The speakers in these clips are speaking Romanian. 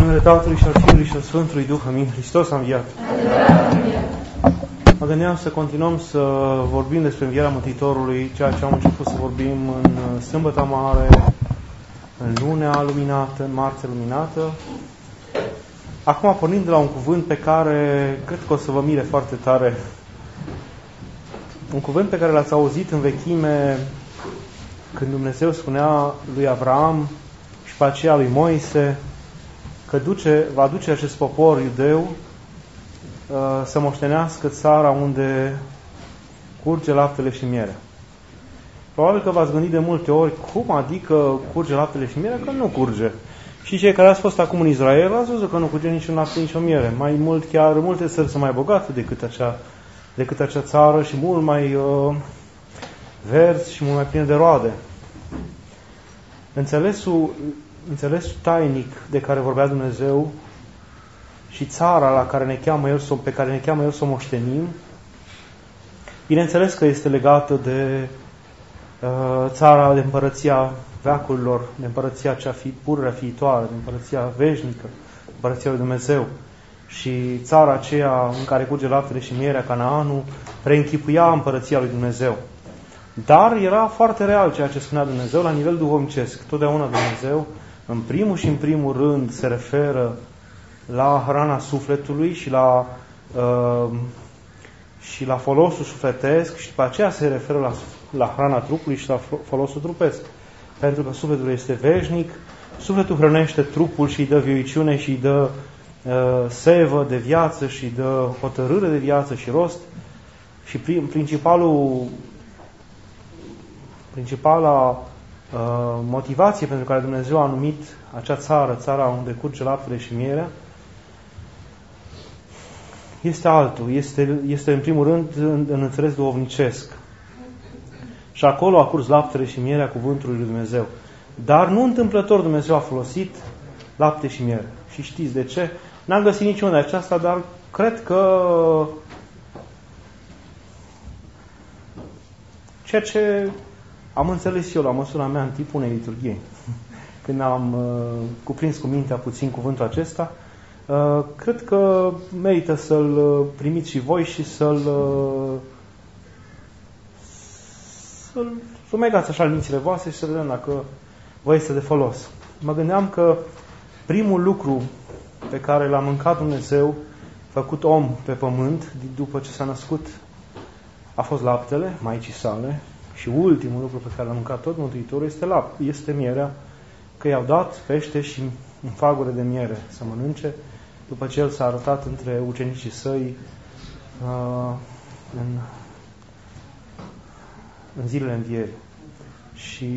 numele Tatălui și al Fiului și al Sfântului Duh. Amin. Hristos a înviat. Mă gândeam să continuăm să vorbim despre învierea Mântuitorului, ceea ce am început să vorbim în Sâmbăta Mare, în Lunea Luminată, în Marțea Luminată. Acum, pornind de la un cuvânt pe care cred că o să vă mire foarte tare, un cuvânt pe care l-ați auzit în vechime, când Dumnezeu spunea lui Avram și pe aceea lui Moise că va duce acest popor iudeu să moștenească țara unde curge laptele și mierea. Probabil că v-ați gândit de multe ori, cum adică curge laptele și mierea? Că nu curge. Și cei care ați fost acum în Israel ați văzut că nu curge niciun lapte, nici o miere. Mai mult, chiar multe țări sunt mai bogate decât acea țară și mult mai verzi și mult mai pline de roade. Înțelesul tainic de care vorbea Dumnezeu și țara pe care ne cheamă El să o moștenim, bineînțeles că este legată de țara, de împărăția veacurilor, de împărăția cea pururea viitoare, de împărăția veșnică, de împărăția lui Dumnezeu. Și țara aceea în care curge laptele și mierea, Canaanul, preînchipuia împărăția lui Dumnezeu. Dar era foarte real ceea ce spunea Dumnezeu la nivel duhovnicesc. Totdeauna Dumnezeu, în primul și în primul rând, se referă la hrana sufletului și la folosul sufletesc și după aceea se referă la hrana trupului și la folosul trupesc. Pentru că sufletul este veșnic, sufletul hrănește trupul și îi dă vioiciune și îi dă sevă de viață și îi dă hotărâre de viață și rost. Și principala motivație pentru care Dumnezeu a numit acea țara unde curge laptele și mierea, este altul. Este în primul rând în înțeles duhovnicesc. Și acolo a curs laptele și mierea cuvântului lui Dumnezeu. Dar nu întâmplător Dumnezeu a folosit lapte și miere. Și știți de ce? N-am găsit niciuna de aceasta, dar cred că ceea ce am înțeles eu la măsura mea în timpul unei liturghii, când am cuprins cu mintea puțin cuvântul acesta, cred că merită să-l primiți și voi și să-l rumegați așa în mințile voastre și să vedem dacă vă este de folos. Mă gândeam că primul lucru pe care l-a mâncat Dumnezeu, făcut om pe pământ, după ce s-a născut, a fost laptele Maicii sale. Și ultimul lucru pe care l-a mâncat tot Mântuitorul este mierea, că i-au dat pește și un fagure de miere să mănânce, după ce El s-a arătat între ucenicii săi în zilele învierii. Și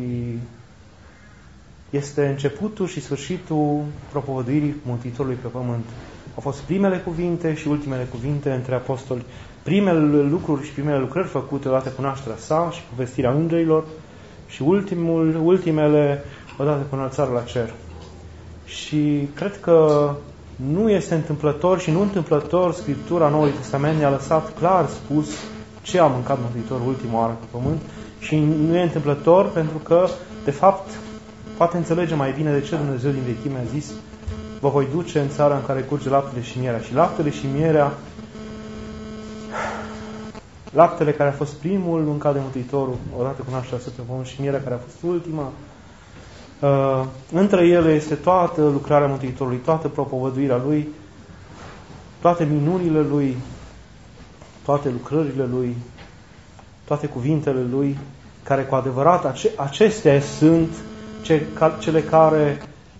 este începutul și sfârșitul propovăduirii Mântuitorului pe pământ. Au fost primele cuvinte și ultimele cuvinte între apostoli, primele lucruri și primele lucrări făcute odată cu nașterea sa și povestirea îngerilor și ultimele odată cu înălțarea la cer. Și cred că nu este întâmplător și nu întâmplător Scriptura Noului Testament ne-a lăsat clar spus ce a mâncat Mântuitorul ultima oară pe pământ și nu e întâmplător pentru că, de fapt, poate înțelege mai bine de ce Dumnezeu din vechime a zis: vă voi duce în țara în care curge laptele și mierea. Și laptele și mierea, laptele care a fost primul mâncat de Mântuitorul odată cu nașterea sa pe pământ și mierea care a fost ultima, între ele este toată lucrarea Mântuitorului, toată propovăduirea Lui, toate minunile Lui, toate lucrările Lui, toate cuvintele Lui, care cu adevărat acestea sunt cele care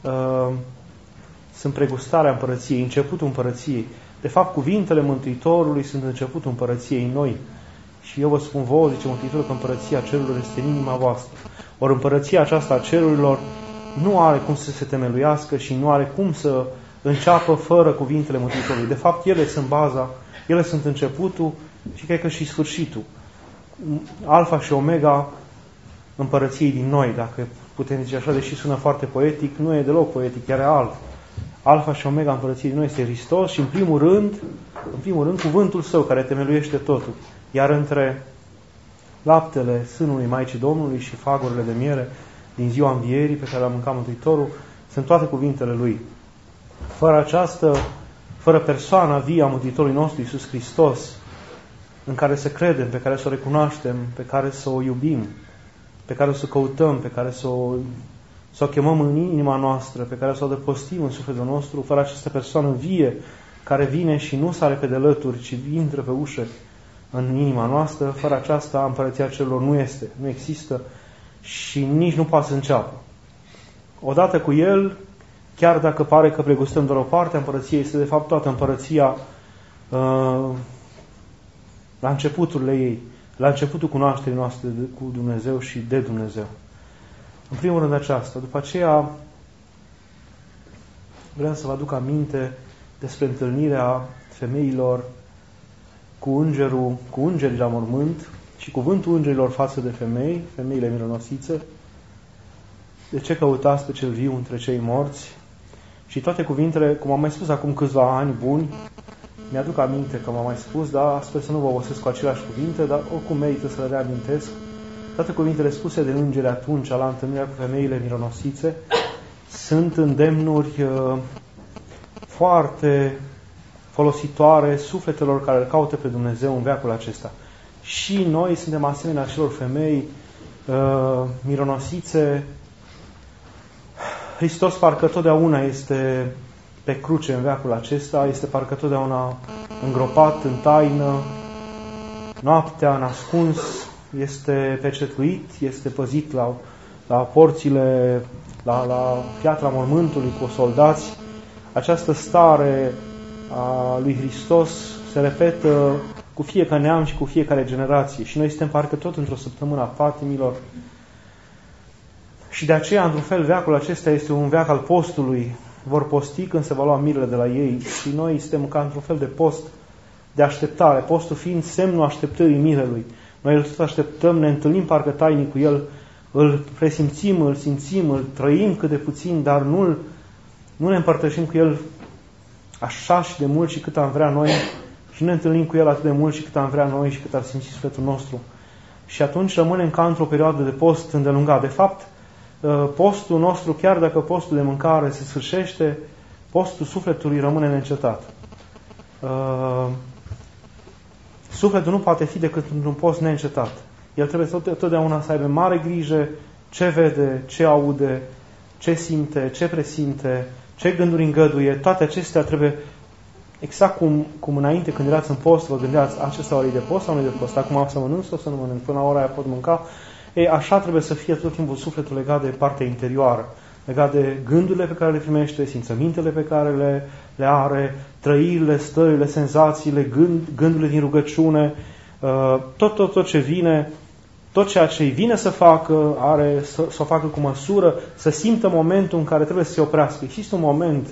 sunt pregustarea împărăției, începutul împărăției. De fapt, cuvintele Mântuitorului sunt începutul împărăției noi. Și eu vă spun vouă, zice Mântuitorul, că împărăția cerurilor este în inima voastră. Ori împărăția aceasta a cerurilor nu are cum să se temeluiască și nu are cum să înceapă fără cuvintele Mântuitorului. De fapt, ele sunt baza, ele sunt începutul și cred că și sfârșitul. Alfa și omega împărăției din noi, dacă putem zice așa, deși sună foarte poetic, nu e deloc poetic, chiar e alt. Alfa și omega împărăției din noi este Hristos și în primul rând cuvântul Său care temeluiește totul. Iar între laptele sânului Maicii Domnului și fagurile de miere din ziua învierii pe care le-a mâncat Mântuitorul sunt toate cuvintele Lui. fără persoana vie a Mântuitorului nostru Iisus Hristos, în care să credem, pe care să o recunoaștem, pe care să o iubim, pe care să o căutăm, pe care să o chemăm în inima noastră, pe care să o adăpostim în sufletul nostru, fără această persoană vie care vine și nu sare pe de lături, ci intră pe ușă în inima noastră, fără aceasta împărăția cerurilor nu există și nici nu poate să înceapă. Odată cu El, chiar dacă pare că pregustăm doar o parte a împărăției, este de fapt toată împărăția la începuturile ei, la începutul cunoașterii noastre cu Dumnezeu și de Dumnezeu. În primul rând aceasta. După aceea vreau să vă aduc aminte despre întâlnirea femeilor cu îngerii la mormânt și cuvântul îngerilor față de femeile mironosițe. De ce căutați pe cel viu între cei morți? Și toate cuvintele, cum am mai spus acum câțiva ani buni, mi-aduc aminte că m-am mai spus, dar sper să nu vă obosesc cu aceleași cuvinte, dar oricum merită să le reamintesc. Toate cuvintele spuse de îngeri atunci, la întâlnirea cu femeile mironosițe, sunt îndemnuri foarte folositoare sufletelor care îl caută pe Dumnezeu în veacul acesta. Și noi suntem asemenea acelor femei mironosițe. Hristos parcă totdeauna este pe cruce în veacul acesta, este parcă totdeauna îngropat în taină, noaptea, nascuns, este pecetuit, este păzit la porțile, la piatra mormântului cu soldați. Această stare a lui Hristos se repetă cu fiecare neam și cu fiecare generație. Și noi suntem parcă tot într-o săptămână a patimilor. Și de aceea, într-un fel, veacul acesta este un veac al postului. Vor posti când se va lua mirele de la ei. Și noi suntem ca într-un fel de post de așteptare. Postul fiind semnul așteptării mirelui. Noi îl tot așteptăm, ne întâlnim parcă tainic cu El, îl presimțim, îl simțim, îl trăim cât de puțin, dar nu ne împărtășim cu El așa și de mult și cât am vrea noi și ne întâlnim cu El atât de mult și cât am vrea noi și cât ar simți sufletul nostru. Și atunci rămânem ca într-o perioadă de post îndelungat. De fapt, postul nostru, chiar dacă postul de mâncare se sfârșește, postul sufletului rămâne neîncetat. Sufletul nu poate fi decât într-un post neîncetat. El trebuie totdeauna să aibă mare grijă ce vede, ce aude, ce simte, ce presimte, ce gânduri îngăduie. Toate acestea trebuie, exact cum înainte când erați în post, vă gândeați, acesta ori de post sau nu de post? Acum am să mănânc sau să nu mănânc? Până la ora aia pot mânca? Ei, așa trebuie să fie tot timpul sufletul legat de partea interioară, legat de gândurile pe care le primește, simțămintele pe care le are, trăirile, stările, senzațiile, gândurile din rugăciune, tot ce vine, tot ceea ce îi vine să facă, să o facă cu măsură, să simtă momentul în care trebuie să se oprească. Există un moment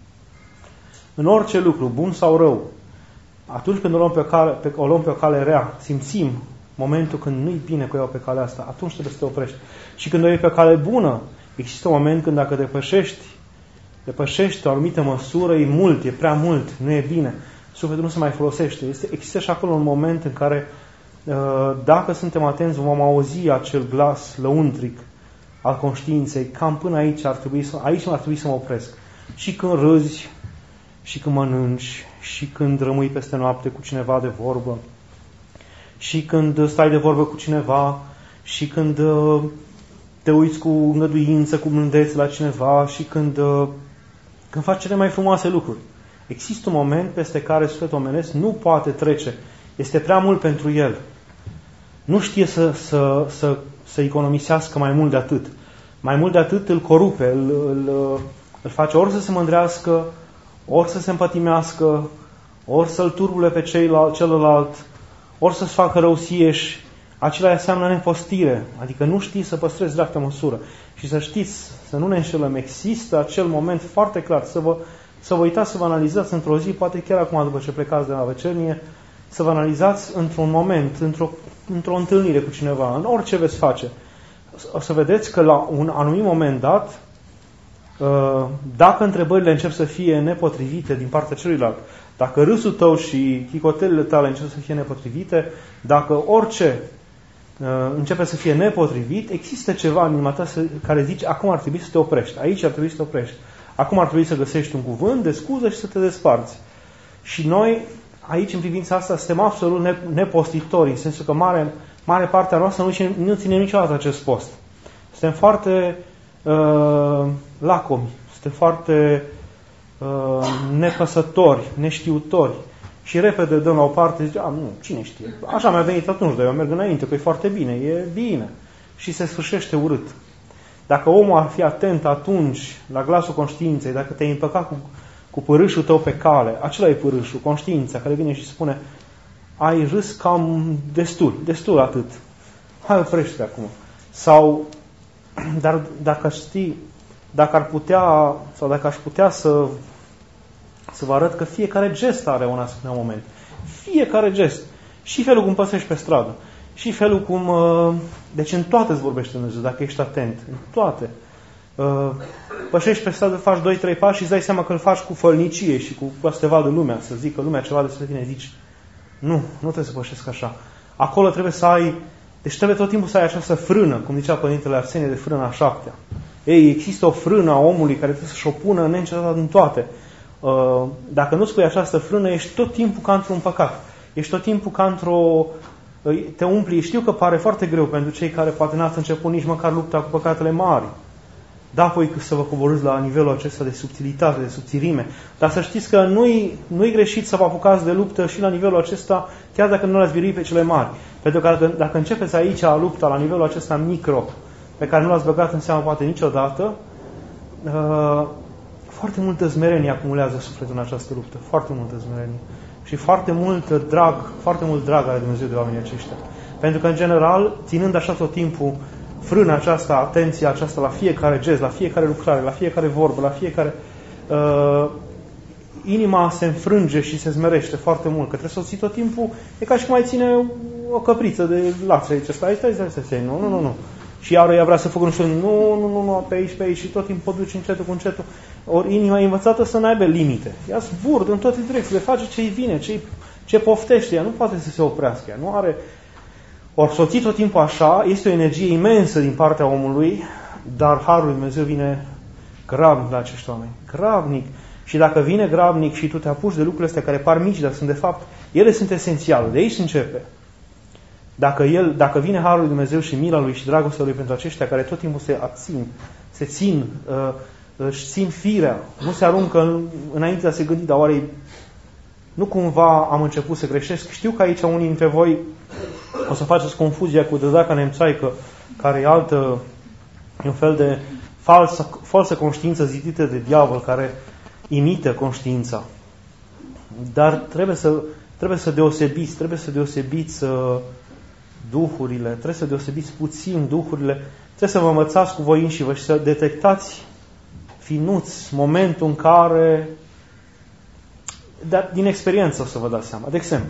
în orice lucru, bun sau rău, atunci când o luăm pe o cale rea, simțim momentul când nu-i bine cu ea pe calea asta, atunci trebuie să te oprești. Și când o iei pe o cale bună, există un moment când dacă depășești o anumită măsură, e mult, e prea mult, nu e bine. Sufletul nu se mai folosește. Există și acolo un moment în care, dacă suntem atenți, vom auzi acel glas lăuntric al conștiinței, cam până aici ar trebui să mă opresc. Și când râzi, și când mănânci, și când rămâi peste noapte cu cineva de vorbă, și când stai de vorbă cu cineva, și când te uiți cu îngăduință, cu blândețe la cineva, și când faci cele mai frumoase lucruri. Există un moment peste care sufletul omenesc nu poate trece. Este prea mult pentru el. Nu știe să economisească mai mult de atât. Mai mult de atât îl corupe, îl face ori să se mândrească, ori să se împătimească, ori să-l turbule pe celălalt, ori să-ți facă răusieși. Acela înseamnă nepostire, adică nu știi să păstrezi dreapta măsură. Și să știți, să nu ne înșelăm, există acel moment foarte clar, să vă uitați, să vă analizați într-o zi, poate chiar acum după ce plecați de la vecernie, să vă analizați într-un moment, într-o întâlnire cu cineva, în orice veți face. O să vedeți că la un anumit moment dat, dacă întrebările încep să fie nepotrivite din partea celuilalt, dacă râsul tău și chicotelele tale încep să fie nepotrivite, dacă orice începe să fie nepotrivit, există ceva în inima ta care zice, acum ar trebui să te oprești, aici ar trebui să te oprești, Acum ar trebui să găsești un cuvânt de scuză și să te desparți. Și noi, aici, în privința asta, suntem absolut nepostitori, în sensul că mare parte a noastră nu ține niciodată acest post. Suntem foarte lacomi, suntem foarte nepăsători, neștiutori. Și repede dăm la o parte, zice, nu, cine știe, așa mi-a venit atunci, dar eu merg înainte, că e foarte bine, e bine. Și se sfârșește urât. Dacă omul ar fi atent atunci la glasul conștiinței, dacă te-ai împăcat cu pârâșul tău pe cale, acela e pârâșul, conștiința, care vine și spune, ai râs cam destul atât. Hai, oprește acum. Sau, dar dacă știi, dacă ar putea, sau dacă aș putea să vă arăt că fiecare gest are un asemenea moment. Fiecare gest. Și felul cum păsești pe stradă. Și felul cum... Deci în toate îți vorbește Dumnezeu, dacă ești atent. În toate. Pășești pe stradă, faci 2-3 pași și îți dai seama că îl faci cu fălnicie și cu să te vadă lumea, să zică lumea ceva despre tine. Zici, nu trebuie să pășesc așa. Acolo trebuie să ai... Deci trebuie tot timpul să ai această frână, cum zicea Părintele Arsenie, de frână a 7-a. Ei, există o frână a omului care trebuie să-și o pună neîncetat în toate. Dacă nu spui această frână, ești tot timpul ca într-un păcat. Ești tot timpul ca într-o... Te umpli. Știu că pare foarte greu pentru cei care poate n-ați început nici măcar lupta cu păcatele mari. Da, apoi să vă coborâți la nivelul acesta de subtilitate, de subțirime. Dar să știți că nu-i greșit să vă apucați de luptă și la nivelul acesta, chiar dacă nu l-ați birui pe cele mari. Pentru că dacă începeți aici lupta la nivelul acesta micro, pe care nu l-ați băgat în seamă poate niciodată, foarte multă smerenie acumulează sufletul în această luptă. Foarte multă smerenie. Și foarte mult drag are Dumnezeu de oamenii aceștia. Pentru că, în general, ținând așa tot timpul frâna aceasta, atenția aceasta la fiecare gest, la fiecare lucrare, la fiecare vorbă, la fiecare... inima se înfrânge și se smerește foarte mult. Că trebuie să o ții tot timpul, e ca și cum ai ține o căpriță de lață aici. Stai, nu. Și iară ea vrea să facă nu, pe aici, și tot timpul o duci încetul cu încetul. Ori inima e învățată să n-aibă limite. Ea zburdă în toate direcțiile, face ce-i vine, ce poftește. Ea nu poate să se oprească. Ea nu are... Ori să o ții tot timpul așa, este o energie imensă din partea omului, dar Harul lui Dumnezeu vine grabnic la acești oameni. Grabnic. Și dacă vine grabnic și tu te apuci de lucrurile astea care par mici, dar sunt de fapt, ele sunt esențiale. De aici începe. Dacă vine Harul lui Dumnezeu și mila lui și dragostea lui pentru aceștia care tot timpul își țin firea, nu se aruncă înainte de a se gândi, dar oare nu cumva am început să greșesc? Știu că aici unii dintre voi o să faceți confuzia cu dădaca nemțaică, care e un fel de falsă conștiință zidită de diavol, care imită conștiința. Dar trebuie să deosebiți duhurile, trebuie să deosebiți puțin duhurile, trebuie să vă învățați cu voi înșivă și să detectați finuți momentul în care, dar din experiență o să vă dați seama. De exemplu,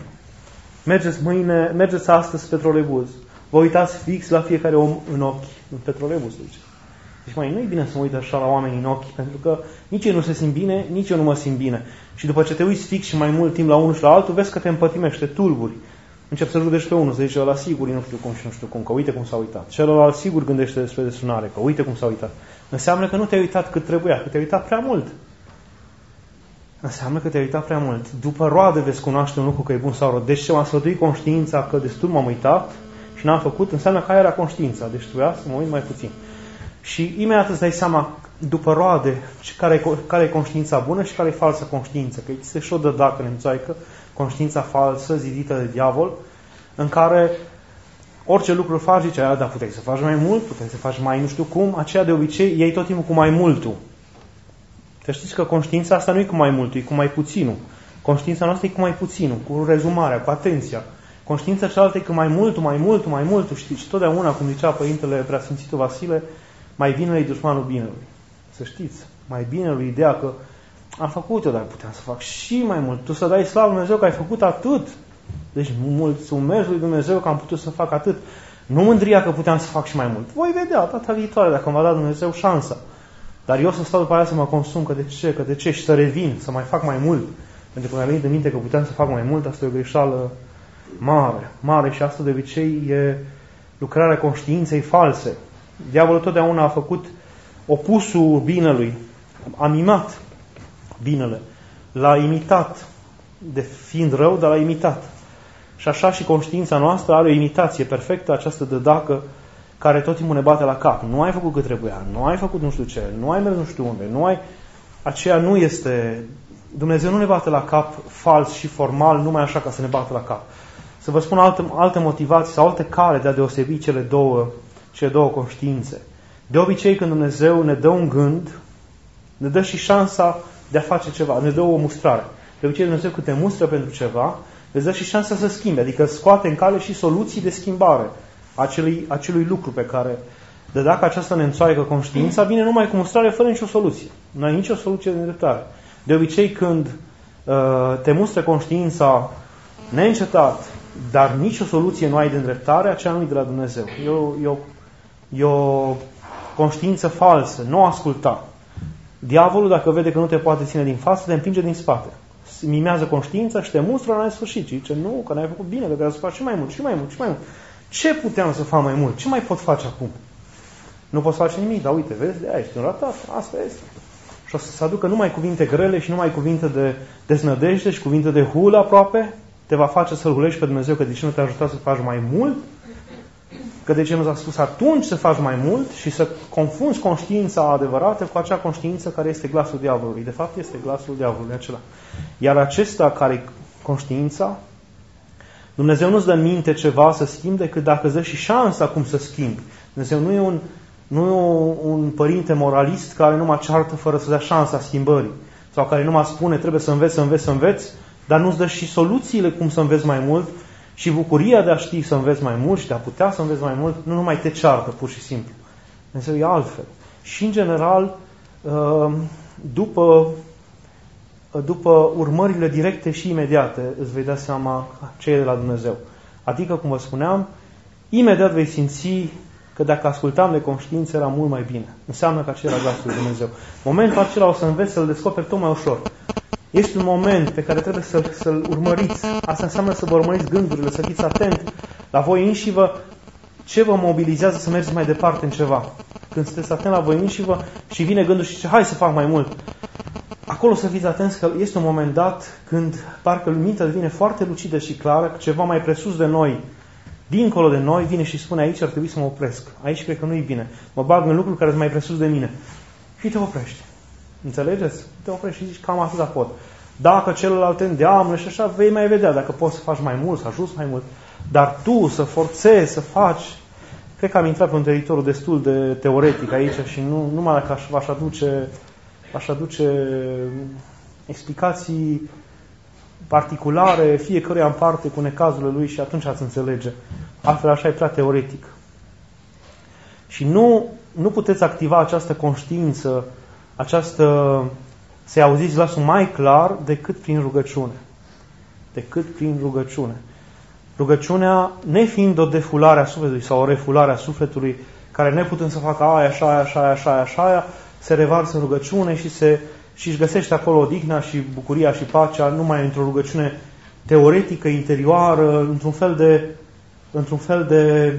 mergeți astăzi pe troleibuz, vă uitați fix la fiecare om în ochi, în pe troleibuz. Deci nu e bine să mă uit așa la oameni în ochi, pentru că nici ei nu se simt bine, nici eu nu mă simt bine. Și după ce te uiți fix și mai mult timp la unul și la altul, vezi că te împătimește, tulburi. Începi să rudești pe unul, să zice, ăla sigur, nu știu cum și nu știu cum, că uite cum s-a uitat. Celălalt sigur gândește despre desunare, că uite cum s-a uitat. Înseamnă că nu te-ai uitat cât trebuia, că te-ai uitat prea mult. Înseamnă că te-ai uitat prea mult. După roade veți cunoaște un lucru că e bun sau rău. Deci ce m-a sfătuit conștiința că destul m-am uitat și n-am făcut, înseamnă că aia era conștiința. Deci trebuia să mă uit mai puțin. Și imediat îți dai seama, după roade, care e conștiința bună și care e falsă conștiință. Că există și o dădacă nemțaică, conștiința falsă, zidită de diavol, în care orice lucru faci, zice, dar puteai să faci mai mult, puteai să faci mai nu știu cum, aceea de obicei iei tot timpul cu mai multul. Să știți că conștiința asta nu e cu mai multul, e cu mai puținul. Conștiința noastră e cu mai puținul, cu rezumarea, cu atenția. Conștiința cealaltă e cu mai multul, știți? Și totdeauna, cum zicea Părintele Preasfințitul Vasile, mai binele e dușmanul binelui. Să știți, mai binelui ideea că am făcut-o, dar puteam să fac și mai mult. Tu să dai slavă lui Dumnezeu că ai făcut atât. Deci mulțumesc lui Dumnezeu că am putut să fac atât. Nu mândria că puteam să fac și mai mult. Voi vedea data viitoare dacă îmi va da Dumnezeu șansa. Dar eu să stau după aia să mă consum, că de ce, și să revin, să mai fac mai mult. Pentru că mi-a venit de minte că puteam să fac mai mult, asta e o greșeală mare și asta de obicei e lucrarea conștiinței false. Diavolul totdeauna a făcut opusul binelui. a mimat binele, l-a imitat, de fiind rău, dar l-a imitat. Și așa și conștiința noastră are o imitație perfectă, această dădacă care tot timpul ne bate la cap. Nu ai făcut cât trebuia, nu ai făcut nu știu ce, nu ai mers nu știu unde, nu ai... Aceea nu este... Dumnezeu nu ne bate la cap fals și formal, numai așa ca să ne bată la cap. Să vă spun alte motivații sau alte cale de a deosebi cele două conștiințe. De obicei, când Dumnezeu ne dă un gând, ne dă și șansa de a face ceva, ne dă o mustrare. De obicei, Dumnezeu când te mustră pentru ceva, îți dă și șansa să schimbe, adică scoate în cale și soluții de schimbare acelui lucru pe care, de dacă aceasta ne înțoaică conștiința, vine numai cu mustrare fără nicio soluție. Nu ai nicio soluție de îndreptare. De obicei, când te mustră conștiința neîncetat, dar nicio soluție nu ai de îndreptare, aceea nu e de la Dumnezeu. E o conștiință falsă, nu asculta. Diavolul, dacă vede că nu te poate ține din față, te împinge din spate. Mimează conștiința și te mustră la nesfârșit. Și zice, nu, că n-ai făcut bine, că trebuie să faci și mai mult, și mai mult, și mai mult. Ce puteam să fac mai mult? Ce mai pot face acum? Nu poți face nimic, dar uite, vezi, de aia ești un ratat, asta este. Și o să se aducă numai cuvinte grele și numai cuvinte de deznădejde și cuvinte de hulă aproape. Te va face să-L hulești pe Dumnezeu, că de ce nu te-a ajutat să faci mai mult? Că de ce nu ți-a spus atunci să faci mai mult? Și să confunzi conștiința adevărată cu acea conștiință care este glasul diavolului. De fapt, este glasul diavolului acela. Iar acesta care e conștiința, Dumnezeu nu-ți dă în minte ceva să schimbi decât dacă îți dă și șansa cum să schimbi. Dumnezeu nu e un părinte moralist care numai ceartă fără să dea șansa schimbării. Sau care numai spune trebuie să înveți, dar nu-ți dă și soluțiile cum să înveți mai mult și bucuria de a ști să înveți mai mult și de a putea să înveți mai mult, nu numai te ceartă pur și simplu. Dumnezeu e altfel. Și în general, după urmările directe și imediate, îți vei da seama ce e de la Dumnezeu. Adică, cum vă spuneam, imediat vei simți că dacă ascultam de conștiință era mult mai bine. Înseamnă că acela era glasul lui Dumnezeu. Momentul acela o să înveți să-l descoperi tot mai ușor. Este un moment pe care trebuie să-l urmăriți. Asta înseamnă să vă urmăriți gândurile, să fiți atent la voi înșivă, ce vă mobilizează să mergeți mai departe în ceva. Când sunteți atent la voi înșivă și vine gândul și zice, hai să fac mai mult. Acolo să fiți atenți că este un moment dat când parcă mintea devine foarte lucidă și clară, că ceva mai presus de noi, dincolo de noi, vine și spune, aici ar trebui să mă opresc. Aici cred că nu e bine. Mă bag în lucruri care sunt mai presus de mine. Și te oprești. Înțelegeți? Te oprești și zici, cam atâta pot. Dacă celălalt te îndeamnă și așa, vei mai vedea dacă poți să faci mai mult, să ajuți mai mult. Dar tu să forțezi, să faci... Cred că am intrat pe un teritoriu destul de teoretic aici și nu numai dacă aș aduce explicații particulare, fiecăruia în parte cu necazurile lui și atunci ați înțelege. Altfel așa e prea teoretic. Și nu puteți activa această conștiință, să-i auziți glasul mai clar decât prin rugăciune. Decât prin rugăciune. Rugăciunea, nefiind o defulare a sufletului sau o refulare a sufletului, care neputând să facă aia, așa, se revarsă în rugăciune și își găsește acolo odihna și bucuria și pacea numai într-o rugăciune teoretică, interioară, într-un fel de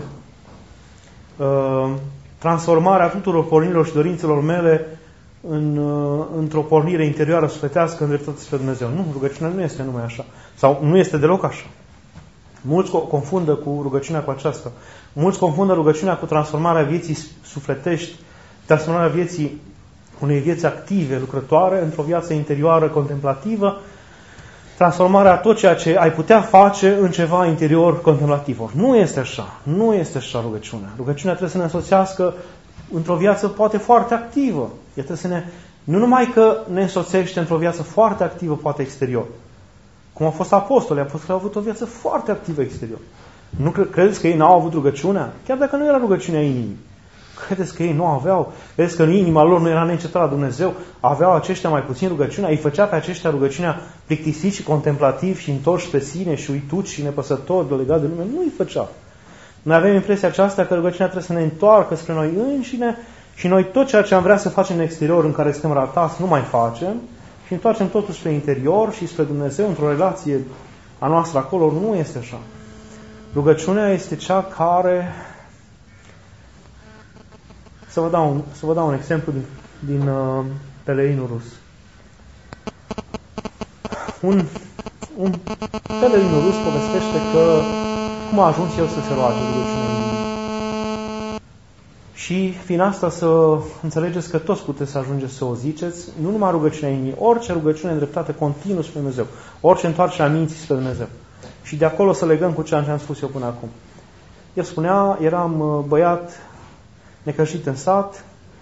transformare a tuturor pornirilor și dorințelor mele într-o pornire interioară sufletească îndreptată spre Dumnezeu. Nu, rugăciunea nu este numai așa. Sau nu este deloc așa. Mulți confundă cu rugăciunea cu aceasta. Mulți confundă rugăciunea cu transformarea vieții sufletești, transformarea vieții unei vieți active, lucrătoare, într-o viață interioară, contemplativă, transformarea a tot ceea ce ai putea face în ceva interior contemplativ. Nu este așa. Nu este așa rugăciunea. Rugăciunea trebuie să ne însoțească într-o viață poate foarte activă. Nu numai că ne însoțește într-o viață foarte activă, poate exterior. Cum au fost apostolii au avut o viață foarte activă exterior. Nu credeți că ei n-au avut rugăciunea? Chiar dacă nu era rugăciunea inimii. Credeți că ei nu aveau? Credeți că în inima lor nu era neîncetat la Dumnezeu? Aveau aceștia mai puțin rugăciunea? Îi făcea pe aceștia rugăciunea plictisit și contemplativ și întorși pe sine și uituți și nepăsători de legat de lume? Nu îi făcea. Noi avem impresia aceasta că rugăciunea trebuie să ne întoarcă spre noi înșine și noi tot ceea ce am vrea să facem în exterior, în care suntem ratați, nu mai facem și întoarcem totul spre interior și spre Dumnezeu într-o relație a noastră acolo. Nu este așa. Rugăciunea este cea care... Să vă dau un exemplu pelerinul rus. Un pelerinul rus povestește că cum a ajuns el să se roage rugăciune în inimă. Și fiind asta să înțelegeți că toți puteți să ajungeți să o ziceți, nu numai rugăciunea inimii, orice rugăciune îndreptată continuu spre Dumnezeu, orice întoarcere a minții spre Dumnezeu. Și de acolo să legăm cu ceea ce am spus eu până acum. El spunea, eram băiat necăjit în sat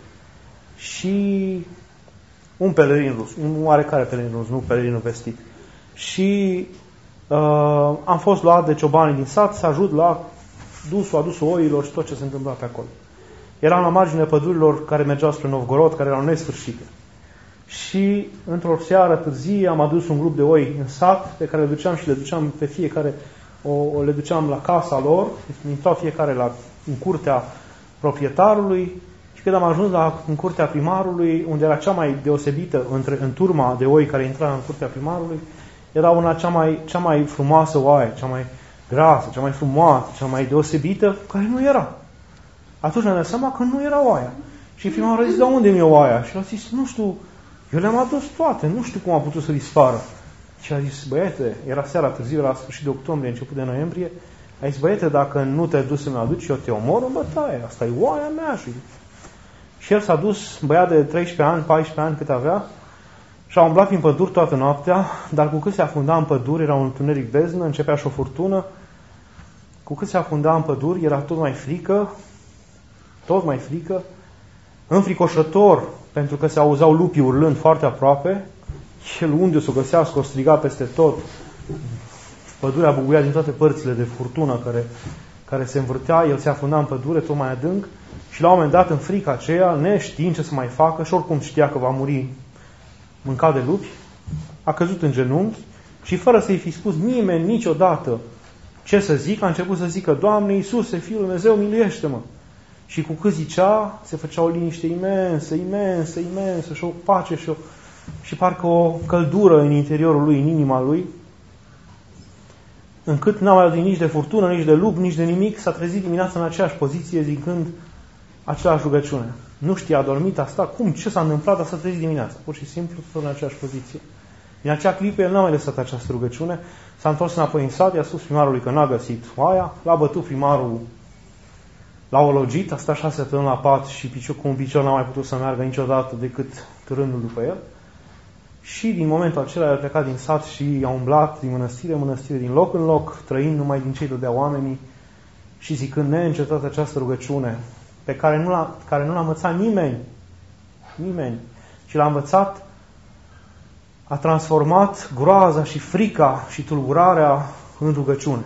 și un pelerin rus, un oarecare pelerin rus, nu pelerinul vestit. Și am fost luat de ciobanii din sat să ajut la adusul oilor și tot ce se întâmpla pe acolo. Eram la marginea pădurilor care mergeau spre Novgorod, care erau nesfârșite. Și într-o seară târzie am adus un grup de oi în sat, pe care le duceam și le duceam pe fiecare, le duceam la casa lor, intrau fiecare în curtea proprietarului. Și când am ajuns în curtea primarului, unde era cea mai deosebită în turma de oi care intra în curtea primarului, era una cea mai frumoasă oaie, cea mai grasă, cea mai frumoasă, cea mai deosebită, care nu era. Atunci ne-am dat seama că nu era oaia. Și primarul a zis, dar unde mi-e oaia? Și a zis, nu știu, eu le-am adus toate, nu știu cum a putut să dispară. Și a zis, băiete, era seara târziu, la sfârșit de octombrie, început de noiembrie, a zis, băiete, dacă nu te-ai dus să-mi aduci, eu te omor în bătaie, asta e oaia mea. Și el s-a dus, băiat de 13 ani, 14 ani cât avea, și a umblat prin păduri toată noaptea, dar cu cât se afunda în păduri, era un întuneric beznă, începea și o furtună, cu cât se afunda în păduri, era tot mai frică, înfricoșător, pentru că se auzau lupii urlând foarte aproape, el unde o să o găsească, o striga peste tot, pădurea bubuia din toate părțile de furtună care se învârtea, el se afunda în pădure tot mai adânc și la un moment dat, în frica aceea, neștiind ce să mai facă și oricum știa că va muri mâncat de lupi, a căzut în genunchi și fără să-i fi spus nimeni niciodată ce să zic, a început să zică, Doamne Iisuse, Fiul Lui Dumnezeu, miluiește-mă! Și cu cât zicea, se făcea o liniște imensă și o pace și parcă o căldură în interiorul lui, în inima lui, încât n-a mai auzit nici de furtună, nici de lup, nici de nimic, s-a trezit dimineața în aceeași poziție, zicând același rugăciune. Nu știa, a dormit, a stat, ce s-a întâmplat, dar s-a trezit dimineața, pur și simplu, tot în aceeași poziție. În acea clipă, el n-a mai lăsat această rugăciune, s-a întors înapoi în sat, i-a spus primarului că n-a găsit oaia, l-a bătut primarul, l-a ologit, a stat 6 săptămâni la pat și cu un picior n-a mai putut să meargă niciodată decât târându-l după el. Și din momentul acela a plecat din sat și a umblat din mănăstire în mănăstire, din loc în loc, trăind numai din ce îi dădea oamenii și zicând neîncetat această rugăciune, pe care nu l-a învățat nimeni, ci l-a învățat, a transformat groaza și frica și tulburarea în rugăciune.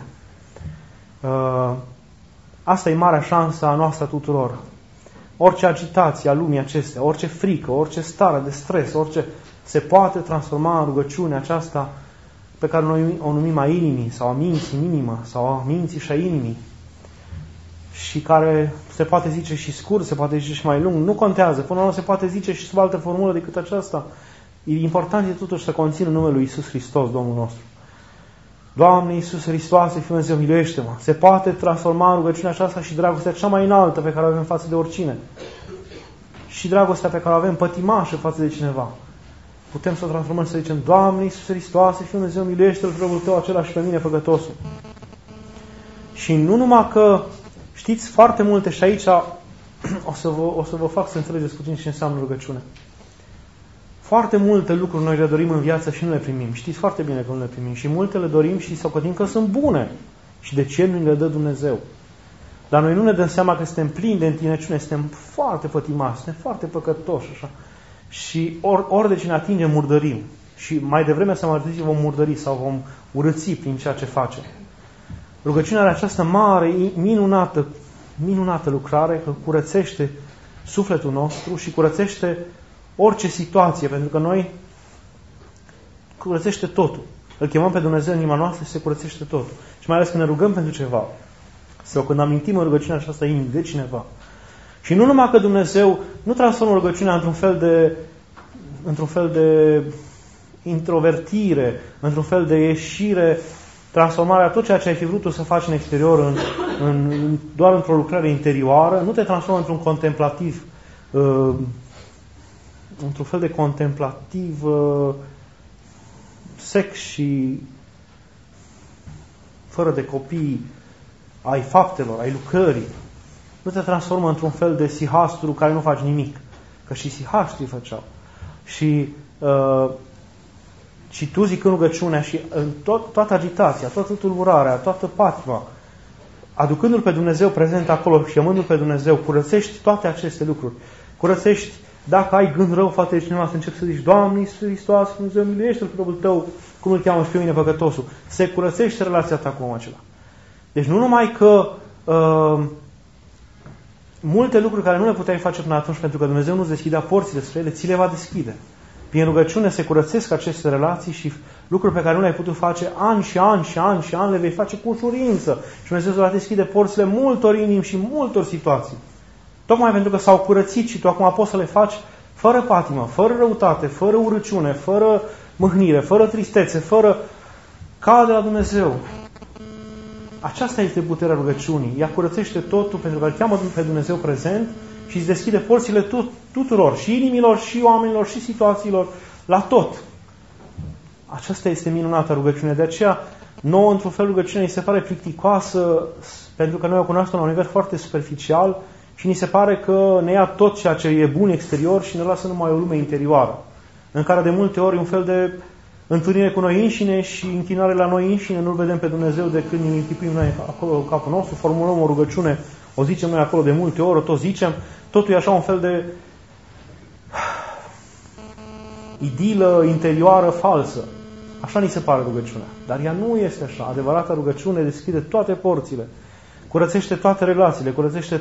Asta e marea șansă a noastră tuturor. Orice agitație a lumii acestea, orice frică, orice stare de stres, orice se poate transforma în rugăciune aceasta pe care noi o numim a inimii sau a minții în inimă sau a minții și a inimii și care se poate zice și scurt, se poate zice și mai lung, nu contează, până la urmă se poate zice și sub altă formulă decât aceasta. Important e totuși să conțină numele lui Iisus Hristos, Domnul nostru. Doamne Iisus Hristoase, Fiul Dumnezeu, miluiește-mă! Se poate transforma în rugăciunea aceasta și dragostea cea mai înaltă pe care o avem față de oricine. Și dragostea pe care o avem pătimașă față de cineva. Putem să o transformăm și să zicem, Doamne Iisus Hristoase, Fiul Dumnezeu, miluiește-L, Fiul Tău acela și pe mine, păcătosul. Și nu numai că știți foarte multe și aici o să vă fac să înțelegeți puțin ce înseamnă rugăciune. Foarte multe lucruri noi le dorim în viață și nu le primim. Știți foarte bine că nu le primim. Și multe le dorim și socotim că sunt bune. Și de ce nu le dă Dumnezeu? Dar noi nu ne dăm seama că suntem plini de întinăciune, suntem foarte pătimași, suntem foarte păcătoși. Așa. Și ori de ce ne atingem, murdărim. Și mai devreme sau mai târziu vom murdări sau vom urâți prin ceea ce facem. Rugăciunea are această mare, minunată lucrare, că curățește sufletul nostru și curățește orice situație, pentru că noi curățește totul. Îl chemăm pe Dumnezeu în inima noastră și se curățește totul. Și mai ales când ne rugăm pentru ceva, sau când amintim în rugăciunea aceasta inimii de cineva. Și nu numai că Dumnezeu nu transformă rugăciunea într-un fel de introvertire, într-un fel de ieșire, transformarea tot ceea ce ai fi vrut să faci în exterior doar într-o lucrare interioară, nu te transformă într-un contemplativ într-un fel de contemplativ sec și fără de copii ai faptelor, ai lucrării. Nu te transformă într-un fel de sihastru care nu faci nimic. Că și sihaștrii făceau. Și tu zicând rugăciunea și toată agitația, toată tulburarea, toată patima, aducându-L pe Dumnezeu prezent acolo și chemându-L pe Dumnezeu, curățești toate aceste lucruri. Curățești, dacă ai gând rău față de cineva, să începi să zici, Doamne Iisus Hristos, Dumnezeu, miluiește-L pe robul Tău, cum îl cheamă și pe mine păcătosul. Se curățește relația ta cu omul acela. Deci nu numai că multe lucruri care nu le puteai face până atunci pentru că Dumnezeu nu-ți deschidea porțile spre ele, ți le va deschide. Prin rugăciune se curățesc aceste relații și lucruri pe care nu le-ai putut face ani și ani și ani și ani le vei face cu ușurință. Și Dumnezeu îți va deschide porțile multor inimi și multor situații. Tocmai pentru că s-au curățit și tu acum poți să le faci fără patimă, fără răutate, fără urăciune, fără mâhnire, fără tristețe, fără ca de la Dumnezeu. Aceasta este puterea rugăciunii. Ea curățește totul pentru că îl cheamă pe Dumnezeu prezent și îți deschide porțile tuturor, și inimilor, și oamenilor, și situațiilor, la tot. Aceasta este minunată rugăciune. De aceea, nouă, într-un fel, rugăciunea îi se pare plicticoasă pentru că noi o cunoaștem la un nivel foarte superficial și ni se pare că ne ia tot ceea ce e bun exterior și ne lasă numai o lume interioară, în care de multe ori e un fel de întâlnire cu noi înșine și închinare la noi înșine, nu-L vedem pe Dumnezeu decât ne închipuim noi acolo în capul nostru, formulăm o rugăciune, o zicem noi acolo de multe ori, o tot zicem, totul e așa un fel de idilă interioară falsă. Așa ni se pare rugăciunea. Dar ea nu este așa. Adevărata rugăciune deschide toate porțile, curățește toate relațiile, curățește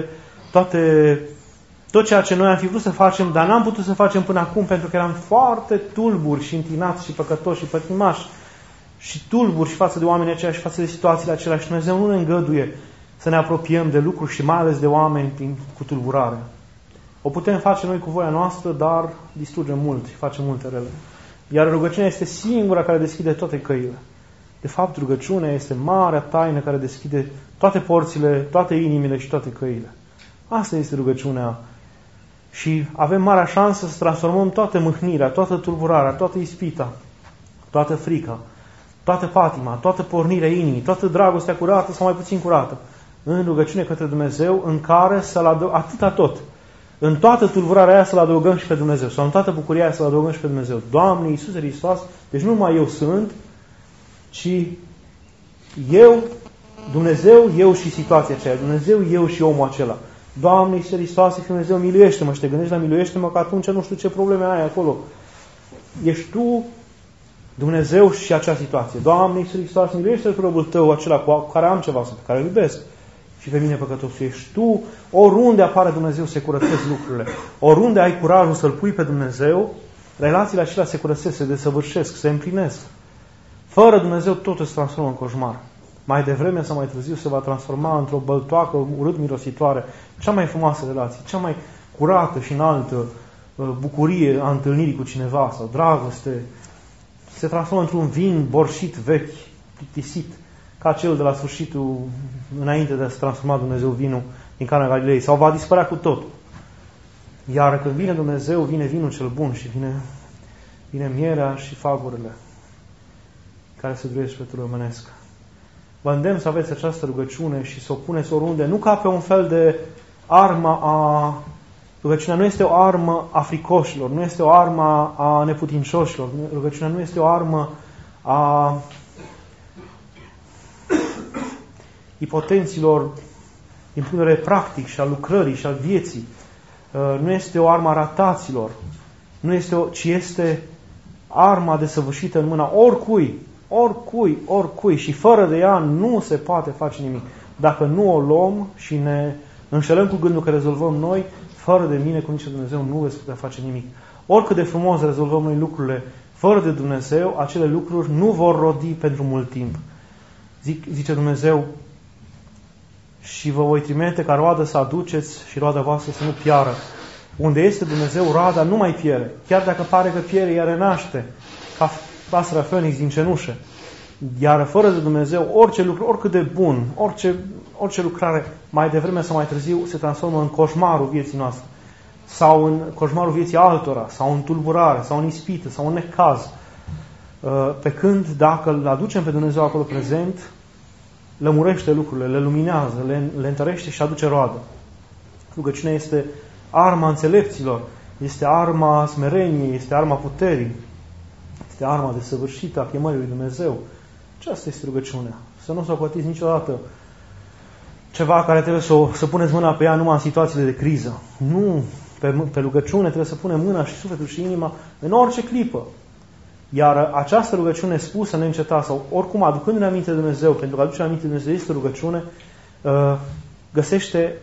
tot ceea ce noi am fi vrut să facem, dar n-am putut să facem până acum pentru că eram foarte tulburi și întinați și păcătoși și pătimași și tulburi și față de oamenii aceia și față de situațiile acelea și Dumnezeu nu ne îngăduie să ne apropiem de lucruri și mai ales de oameni cu tulburare. O putem face noi cu voia noastră, dar distrugem mult și facem multe rele. Iar rugăciunea este singura care deschide toate căile. De fapt, rugăciunea este marea taină care deschide toate porțile, toate inimile și toate căile. Asta este rugăciunea. Și avem marea șansă să transformăm toată mâhnirea, toată tulburarea, toată ispita, toată frica, toată patima, toată pornirea inimii, toată dragostea curată sau mai puțin curată, în rugăciune către Dumnezeu, în care să-L adăugăm atâta tot. În toată tulburarea aia să-L adăugăm și pe Dumnezeu. Sau în toată bucuria aia să-L adăugăm și pe Dumnezeu. Doamne Iisuse Hristos, deci nu numai eu sunt, ci eu, Dumnezeu, eu și situația aceea. Dumnezeu, eu și omul acela. Doamne Iisuse Hristos, Dumnezeu, miluiește-mă. Și te gândești la miluiește-mă, că atunci nu știu ce probleme ai acolo. Ești tu, Dumnezeu și acea situație. Doamne Iisuse Hristos, miluiește-l pe robul tău acela cu care am ceva, pe care îl iubesc. Și pe mine păcătosul ești tu. Oriunde apare Dumnezeu se curățesc lucrurile. Oriunde ai curajul să-L pui pe Dumnezeu, relațiile acelea se curățesc, se desăvârșesc, se împlinesc. Fără Dumnezeu totul se transformă în coșmar. Mai devreme sau mai târziu se va transforma într-o băltoacă urât-mirositoare, cea mai frumoasă relație, cea mai curată și înaltă bucurie a întâlnirii cu cineva sau dragoste. Se transformă într-un vin borșit, vechi, plictisit, ca cel de la sfârșitul, înainte de a se transforma Dumnezeu vinul din Cana Galilei, sau va dispărea cu totul. Iar când vine Dumnezeu, vine vinul cel bun și vine mierea și fagurile care se druiesc pe trupul omenesc. Vă îndemn să aveți această rugăciune și să o puneți oriunde, nu ca pe un fel de armă a... Rugăciunea nu este o armă a fricoșilor, nu este o armă a neputincioșilor, rugăciunea nu este o armă a impotenților din punct de vedere practic și al lucrării și al vieții. Nu este o armă a rataților, ci este arma desăvârșită în mâna oricui și fără de ea nu se poate face nimic. Dacă nu o luăm și ne înșelăm cu gândul că rezolvăm noi, fără de mine, cu nici Dumnezeu, nu veți putea face nimic. Oricât de frumos rezolvăm noi lucrurile, fără de Dumnezeu, acele lucruri nu vor rodi pentru mult timp. Zice Dumnezeu, și vă voi trimite ca roadă să aduceți și roada voastră să nu piară. Unde este Dumnezeu, roada nu mai piere. Chiar dacă pare că piere, ea renaște, ca pasărea Fenix din cenușă. Iar fără de Dumnezeu, orice lucru, oricât de bun, orice lucrare, mai devreme sau mai târziu, se transformă în coșmarul vieții noastre. sau în coșmarul vieții altora, sau în tulburare, sau în ispită, sau în necaz. Pe când dacă îl aducem pe Dumnezeu acolo prezent, lămurește lucrurile, le luminează, le întărește și aduce roadă. Rugăciunea este arma înțelepților, este arma smereniei, este arma puterii, este arma desăvârșită a chemării lui Dumnezeu. Aceasta este rugăciunea. Să nu socotiți niciodată ceva care trebuie să puneți mâna pe ea numai în situațiile de criză. Nu, pe rugăciune trebuie să punem mâna și sufletul și inima în orice clipă. Iar această rugăciune spusă neîncetat sau oricum aducându-ne aminte de Dumnezeu, pentru că aducerea aminte de Dumnezeu este rugăciune, găsește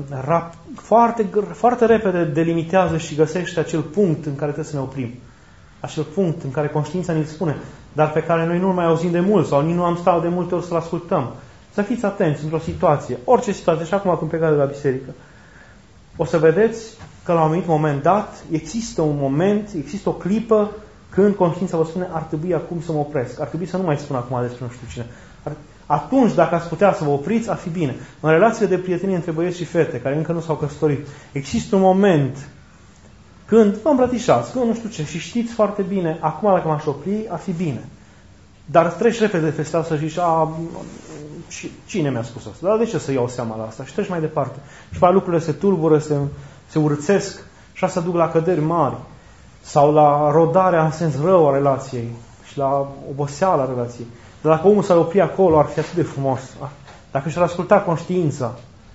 foarte repede delimitează și găsește acel punct în care trebuie să ne oprim. Acel punct în care conștiința ne-l spune, dar pe care noi nu-l mai auzim de mult sau nici nu am stat de multe ori să-l ascultăm. Să fiți atenți într-o situație, orice situație, așa cum acum plecat de la biserică. O să vedeți că la un anumit moment dat există un moment, există o clipă când conștiința vă spune, ar trebui acum să mă opresc, ar trebui să nu mai spun acum despre nu știu cine. Atunci, dacă ați putea să vă opriți, ar fi bine. În relațiile de prietenie între băieți și fete, care încă nu s-au căsătorit, există un moment când vă îmbrățișați, când nu știu ce, și știți foarte bine, acum dacă m-aș opri, ar fi bine. Dar treci repede pe asta să zici, cine mi-a spus asta? Dar de ce să iau seama la asta? Și treci mai departe. Și pe lucrurile se tulbură, se urțesc și asta duc la căderi mari. Sau la rodarea în sens rău a relației și la oboseala relației. Dar dacă omul s-ar opri acolo, ar fi atât de frumos. Dacă și-ar asculta conștiința,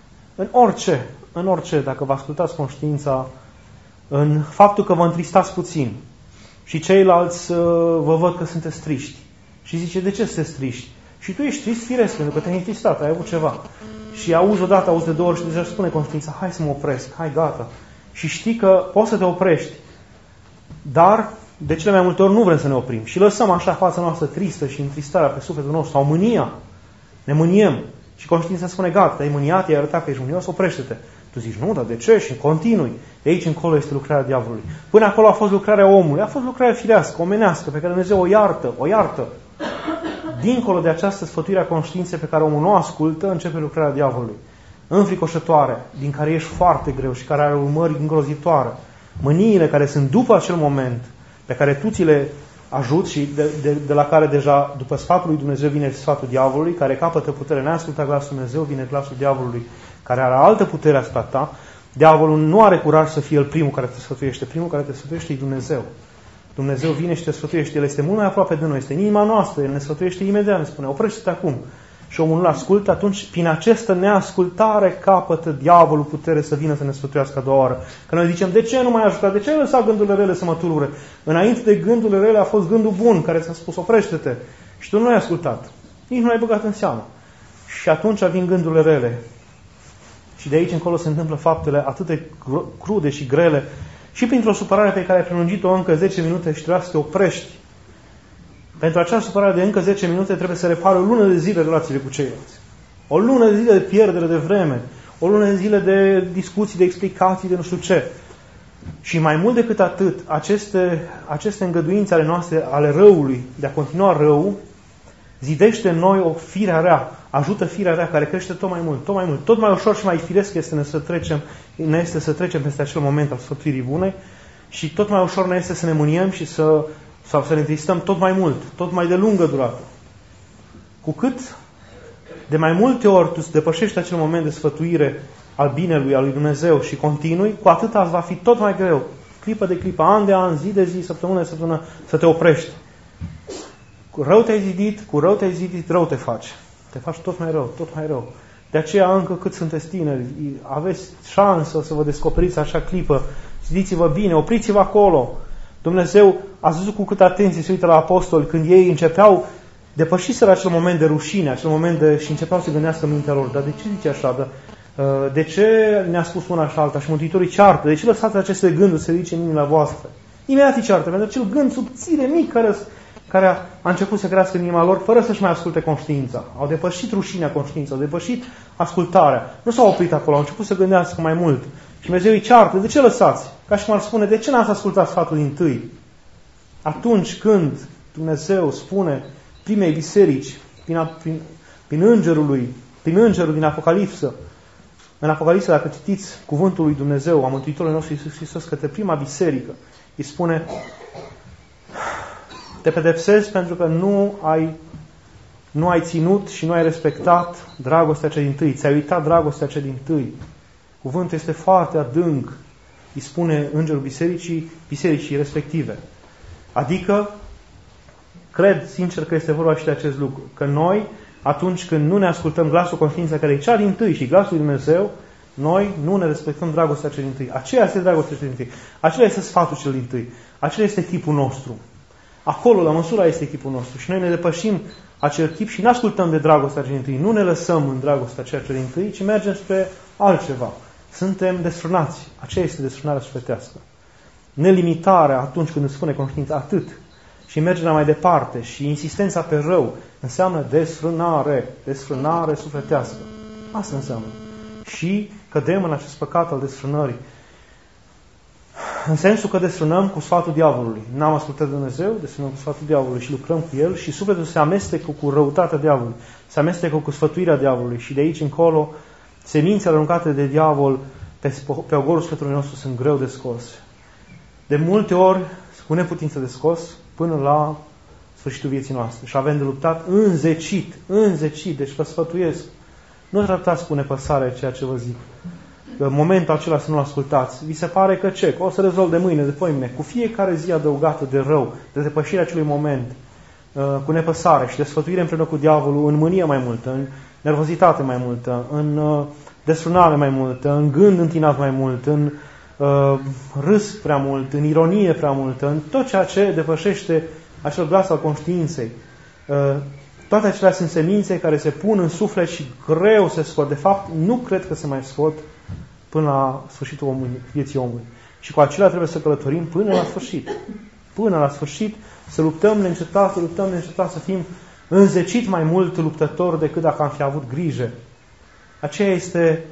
în orice, dacă vă ascultați conștiința, în faptul că vă întristați puțin și ceilalți vă văd că sunteți triști. Și zice, de ce sunteți triști? Și tu ești trist, firesc, pentru că te-ai întristat, ai avut ceva. Și auzi odată, auzi de două ori și deja spune conștiința, hai să mă opresc, hai, gata. Și știi că poți să te oprești. Dar, de cele mai multe ori, nu vrem să ne oprim. Și lăsăm așa fața noastră tristă și întristarea pe sufletul nostru, sau mânia. Ne mâniem. Și conștiința spune, gata, te-ai mâniat, te-ai arătat că ești mânios, oprește-te. Tu zici, nu, dar de ce? Și continui. De aici încolo este lucrarea diavolului. Până acolo a fost lucrarea omului, a fost lucrarea firească, omenească, pe care Dumnezeu o iartă. Dincolo de această sfătuire a conștiinței pe care omul nu o ascultă, începe lucrarea diavolului. Înfricoșătoare, din care ești foarte greu și care are urmări îngrozitoare. Mâniile care sunt după acel moment, pe care tu ți le ajuți și de la care deja, după sfatul lui Dumnezeu, vine sfatul diavolului, care capătă putere, neascultă glasul Dumnezeu, vine glasul diavolului, care are altă putere asupra ta. Diavolul nu are curaj să fie el primul care te sfătuiește. Primul care te sfătuiește e Dumnezeu. Dumnezeu vine și te sfătuiește. El este mult mai aproape de noi, este în inima noastră. El ne sfătuiește imediat, ne spune, oprește-te acum. Și omul nu-l ascultă, atunci, prin această neascultare, capătă diavolul putere să vină să ne sfătuiască a doua oară. Că noi zicem, de ce nu mai ajută? De ce ai lăsat gândurile rele să mă tulbure? Înainte de gândurile rele a fost gândul bun, care ți-a spus, oprește-te. Și tu nu ai ascultat. Nici nu ai băgat în seamă. Și atunci vin gândurile rele. Și de aici încolo se întâmplă faptele atât de crude și grele. Și printr-o supărare pe care ai prelungit-o încă 10 minute și trebuia să te oprești. Pentru această supărare de încă 10 minute trebuie să repare o lună de zile relațiile cu ceilalți. O lună de zile de pierdere de vreme. O lună de zile de discuții, de explicații, de nu știu ce. Și mai mult decât atât, aceste îngăduințe ale noastre, ale răului, de a continua răul, zidește în noi o fire rea, ajută firea rea care crește tot mai mult, tot mai ușor și mai firesc este să trecem peste acel moment al sfătuirii bune și tot mai ușor ne este să ne mâniem și să ne întristăm tot mai mult, tot mai de lungă durată. Cu cât de mai multe ori tu depășești acel moment de sfătuire al binelui, al lui Dumnezeu și continui, cu atât va fi tot mai greu, clipă de clipă, an de an, zi de zi, săptămână de săptămână, să te oprești. Cu rău te-ai zidit, rău te faci. Te faci tot mai rău. De aceea încă cât sunteți tineri, aveți șansă să vă descoperiți așa clipă, zidiți-vă bine, opriți-vă acolo. Dumnezeu a văzut cu câtă atenție se uită la apostoli când ei începeau, depășiseră acel moment de rușine, și începeau să gândească mintea lor. Dar de ce zice așa? De ce ne-a spus una și alta? Și Mântuitorii ceartă. De ce lăsați aceste gânduri să se ridice în inimile voastre? Imediat îi ceartă, pentru acel gând subțire, mic, care a început să crească în inima lor, fără să-și mai asculte conștiința. Au depășit rușinea conștiința, au depășit ascultarea. Nu s-au oprit acolo, au început să gândească mai mult. Și Dumnezeu îi ceartă, de ce lăsați? Ca și cum ar spune, de ce n-ați ascultat sfatul dintâi? Atunci când Dumnezeu spune primei biserici, prin îngerul din Apocalipsă, În Apocalipsă, dacă citiți cuvântul lui Dumnezeu, a Mântuitorului nostru Iisus Hristos către prima biserică, îi spune: te pedepsezi pentru că nu ai ținut și nu ai respectat dragostea cea dintâi. Ți-ai uitat dragostea cea dintâi. Cuvântul este foarte adânc, îi spune îngerul bisericii respective. Adică, cred sincer că este vorba și de acest lucru. Că noi, atunci când nu ne ascultăm glasul conștiinței care e cea dintâi și glasul lui Dumnezeu, noi nu ne respectăm dragostea cea dintâi. Aceea este dragostea cea dintâi. Acela este sfatul cel dintâi. Acela este chipul nostru. Acolo, la măsura, este chipul nostru. Și noi ne depășim acel chip și nu ascultăm de dragostea cea dintâi. Nu ne lăsăm în dragostea cea dintâi, ci mergem spre altceva. Suntem desfrânați. Aceea este desfrânarea sufletească. Nelimitarea atunci când îți spune conștiința atât și mergerea mai departe și insistența pe rău înseamnă desfrânare sufletească. Asta înseamnă. Și cădem în acest păcat al desfrânării. În sensul că desfrânăm cu sfatul diavolului. N-am ascultat de Dumnezeu, desfrânăm cu sfatul diavolului și lucrăm cu el și sufletul se amestecă cu răutatea diavolului, se amestecă cu sfătuirea diavolului și de aici încolo semințele aruncate de diavol pe ogorul sufletului nostru sunt greu de scos. De multe ori, cu neputință de scos, până la sfârșitul vieții noastre. Și avem de luptat înzecit, deci vă sfătuiesc. Nu tratați cu nepăsare ceea ce vă zic. În momentul acela să nu ascultați. Vi se pare că ce? Că o să rezolv de mâine, de poimine. Cu fiecare zi adăugată de rău, de depășirea acelui moment, cu nepăsare și de sfătuire împreună cu diavolul, în mânie mai multă, în nervozitate mai multă, în desfrânare mai multă, în gând întinat mai mult, în râs prea mult, în ironie prea multă, în tot ceea ce depășește acel glas al conștiinței. Toate acelea sunt semințe care se pun în suflet și greu se scot. De fapt, nu cred că se mai scot până la sfârșitul vieții omului. Și cu acelea trebuie să călătorim până la sfârșit. Până la sfârșit să luptăm neîncetat, să fim înzecit mai mult luptători decât dacă am fi avut grijă. Aceea este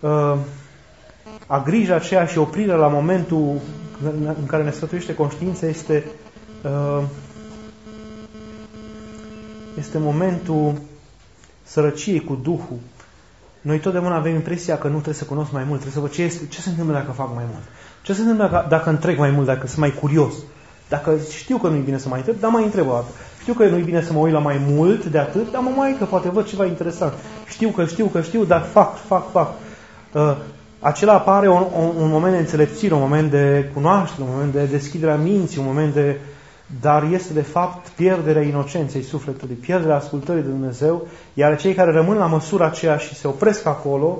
a grija aceea și oprirea la momentul în care ne sfătuiește conștiința este momentul sărăciei cu Duhul. Noi totdeauna avem impresia că nu trebuie să cunosc mai mult, trebuie să văd ce se întâmplă dacă fac mai mult. Ce se întâmplă dacă întreg mai mult, dacă sunt mai curios. Dacă știu că nu-i bine să mai întreb, dar mai întreb o dată. Știu că nu-i bine să mă uit la mai mult de atât, dar că poate văd ceva interesant. Știu, dar fac. Acela apare un moment de înțelepțire, un moment de cunoaștere, un moment de deschidere a minții, un moment de... Dar este de fapt pierderea inocenței sufletului, pierderea ascultării de Dumnezeu, iar cei care rămân la măsura aceea și se opresc acolo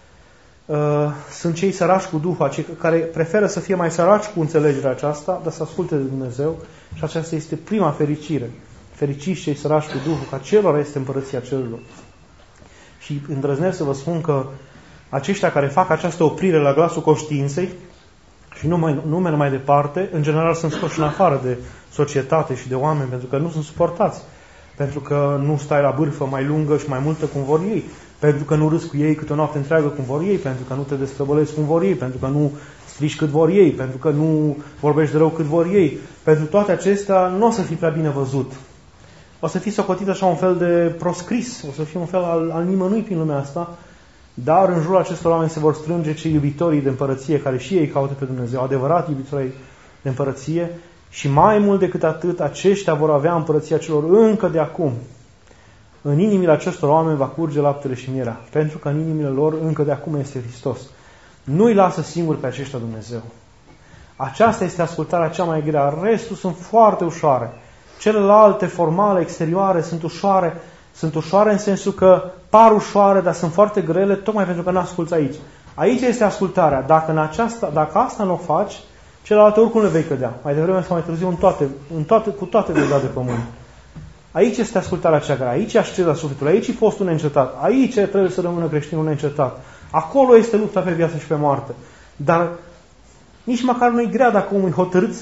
sunt cei săraci cu Duhul, cei care preferă să fie mai săraci cu înțelegerea aceasta, dar să asculte de Dumnezeu și aceasta este prima fericire. Fericiți cei săraci cu Duhul, că acelora este împărăția cerurilor. Și îndrăznesc să vă spun că aceștia care fac această oprire la glasul conștiinței și nu merg mai departe, în general sunt scoși în afară de societate și de oameni, pentru că nu sunt suportați, pentru că nu stai la bârfă mai lungă și mai multă cum vor ei, pentru că nu râzi cu ei câte o noapte întreagă cum vor ei, pentru că nu te destrăbălezi cum vor ei, pentru că nu strici cât vor ei, pentru că nu vorbești de rău cât vor ei. Pentru toate acestea nu o să fii prea bine văzut. O să fii socotit așa un fel de proscris, o să fii un fel al nimănui prin lumea asta, dar în jurul acestor oameni se vor strânge cei iubitorii de împărăție, care și ei caută pe Dumnezeu, adevărat iubitorii de împărăție, și mai mult decât atât, aceștia vor avea împărăția celor încă de acum. În inimile acestor oameni va curge laptele și mierea, pentru că în inimile lor încă de acum este Hristos. Nu-i lasă singuri pe aceștia Dumnezeu. Aceasta este ascultarea cea mai grea. Restul sunt foarte ușoare. Celelalte formale, exterioare, sunt ușoare în sensul că par ușoare, dar sunt foarte grele, tocmai pentru că nu asculți aici. Aici este ascultarea. Dacă asta nu o faci, celelalte oricum le vei cădea. Mai devreme sau mai târziu cu toate vei da de pământ. Aici este ascultarea cea grea. Aici e asceza sufletului. Aici e postul neîncetat. Aici trebuie să rămână creștinul neîncetat. Acolo este lupta pe viață și pe moarte. Dar nici măcar nu e grea dacă omul e hotărât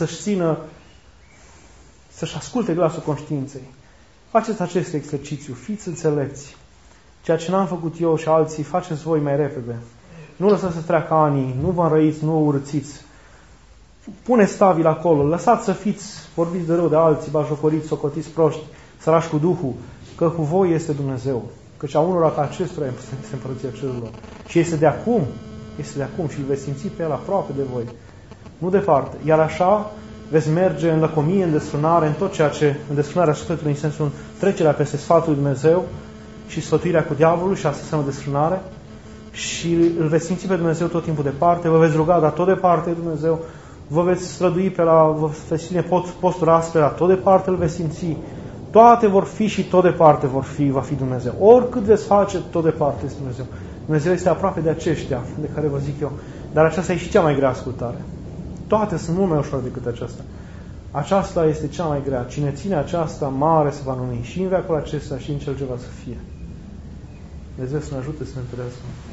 să-și asculte glasul conștiinței. Faceți acest exercițiu, fiți înțelepți. Ceea ce n-am făcut eu și alții, faceți voi mai repede. Nu lăsați să treacă ani, nu vă înrăiți, nu urâțiți. Puneți stabil acolo, lăsați să fiți, vorbiți de rău de alții, bajocoriți, socotiți proști, sărași cu Duhul, că cu voi este Dumnezeu. căci a unora ca acestora este împărăția cerurilor. Și este de acum și îl veți simți pe el aproape de voi, nu departe. Iar așa veți merge în lăcomie, în desfrânare, în tot ceea ce, în desfrânarea sufletului, în sensul trecerea peste sfatul lui Dumnezeu și sfătuirea cu diavolul, și asta înseamnă desfrânare, și îl veți simți pe Dumnezeu tot timpul departe, vă veți ruga, dar tot departe Dumnezeu, vă veți strădui pe la, vă veți ține postul aspera, tot departe îl veți simți. Toate vor fi și tot departe va fi Dumnezeu. Oricât veți face, tot departe este Dumnezeu. Dumnezeu este aproape de aceștia, de care vă zic eu. Dar aceasta e și cea mai grea ascultare. Toate sunt mult mai ușor decât aceasta. Aceasta este cea mai grea. Cine ține aceasta, mare se va numi și în veacul acesta și în cel ce va să fie. Dumnezeu să ne ajute să ne întărească.